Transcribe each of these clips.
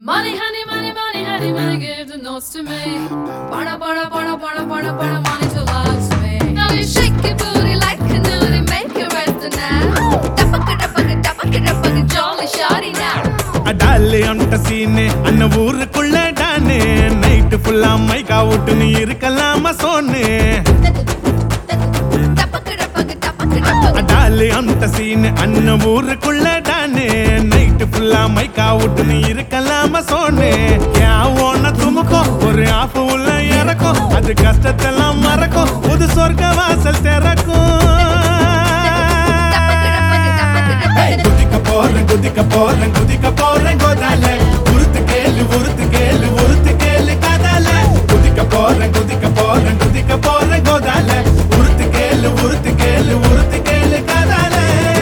Money, honey, money, money, honey, money, give the notes to me. Bada, bada, bada, bada, bada, bada, money to love me. Now you shake your booty like a nudie, make it rest now. Tapaka, jolly shawty now. அடாலே அந்த சீனே அன்ன ஊருக்குள்ள டானே night ஃபுல்லா மைக்கா விட்டு நீ இருக்கலாமா சோனே அடாலே அந்த சீனே அன்ன ஊருக்குள்ள டானே நைட் ஃபுல்லா மைக்கா விட்டு நீ இருக்கலாமா சோனே யாவோன துமுக்கோ ஒரு ஆஃப் உள்ள இறக்கும் அது கஷ்டத்தெல்லாம் மறக்கும் புது சொர்க்க வாசல் திறக்கும் குதிக்க போறேன் கோதால உருத்து கேளு காதால குதிக்க போறேன் கோதால உருத்து கேளு காதால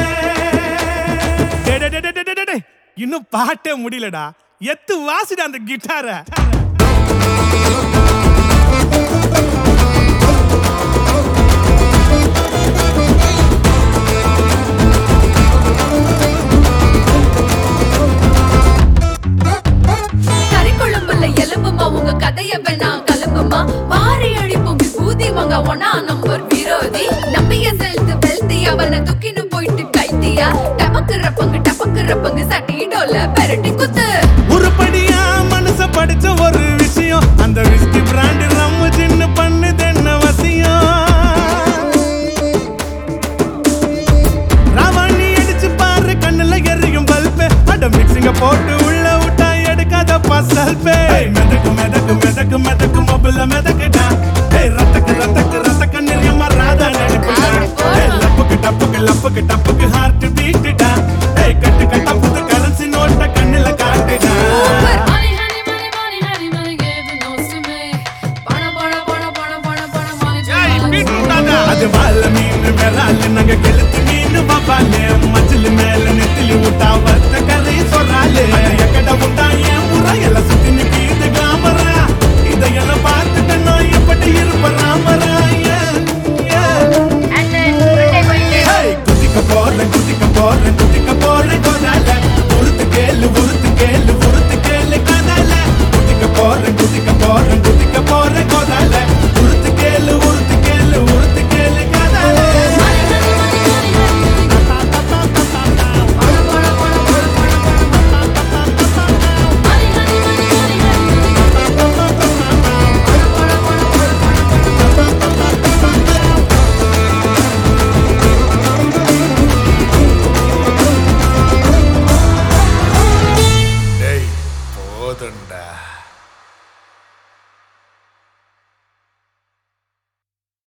இன்னும் பாட்டே முடியலடா எத்து வாசிடா அந்த கிட்டார கதைய வேணா கலம்புமா வாரி அழிப்பும் விபூதி வாங்க ஒன்னா நம்பர் விரோதி நம்பிய செலுத்து வெல்தி அவனை துக்கின்னு போயிட்டு கைத்தியா டபக்குற பங்கு சட்டிடோல பெரட்டி குத்து உருப்படியா மனச படிச்ச ஒரு விஷயம் அந்த விஸ்கி பிராண்ட் ரம்மு சின்ன பண்ணுது என்ன வசியம் ராவணி அடிச்சு பாரு கண்ணுல எரியும் பல்பு அட மிக்சிங்க போட்டு உள்ள விட்டா எடுக்காத பசல்பே மெதக்கு மொபைல மெதக்குடா ரத்தக்கு நிறையமா ராதா நடிப்புடா லப்புக்கு ஹார்ட் பீட்டுடா கட்டு புது கரன்சி நோட்ட கண்ணுல காட்டுடா அது வாழ மீன் விரால் நாங்க கெளுத்து மீன் பாப்பாலே மச்சில் மேல நெத்திலி விட்டா வத்த கதை சொல்றாளே எக்கட விட்டா என் முறை எல்லாம் சுத்தி நிக்கிது கிளாமரா இதையெல்லாம் பார்த்துட்டு நான் எப்படி இருப்ப ராமரா குதிக்க போறேன் கோதால உருத்து கேளு காதால குதிக்க போறேன் கோதால உருத்து கேளு காதால போதுண்டா